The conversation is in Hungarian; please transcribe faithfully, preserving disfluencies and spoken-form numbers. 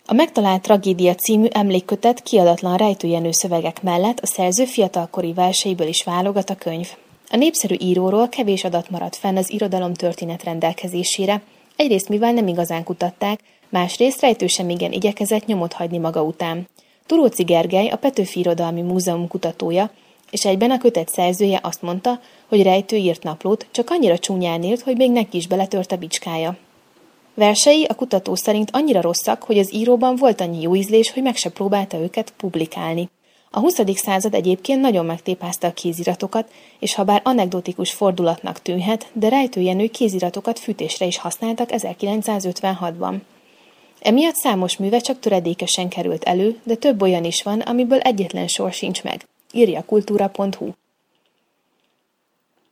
A Megtalált tragédia című emlékkötet kiadatlan Rejtő Jenő szövegek mellett a szerző fiatalkori verseiből is válogat a könyv. A népszerű íróról kevés adat maradt fenn az irodalomtörténet rendelkezésére, egyrészt mivel nem igazán kutatták, másrészt Rejtő sem igen igyekezett nyomot hagyni maga után. Turóczy Gergely, a Petőfi Irodalmi Múzeum kutatója, és egyben a kötet szerzője azt mondta, hogy Rejtő írt naplót, csak annyira csúnyán írt, hogy még neki is beletört a bicskája. Versei a kutató szerint annyira rosszak, hogy az íróban volt annyi jó ízlés, hogy meg se próbálta őket publikálni. A huszadik század egyébként nagyon megtépázta a kéziratokat, és ha bár anekdotikus fordulatnak tűnhet, de Rejtő Jenő kéziratokat fűtésre is használtak ezerkilencszázötvenhatban. Emiatt számos műve csak töredékesen került elő, de több olyan is van, amiből egyetlen sor sincs meg, írja kultúra pont hu.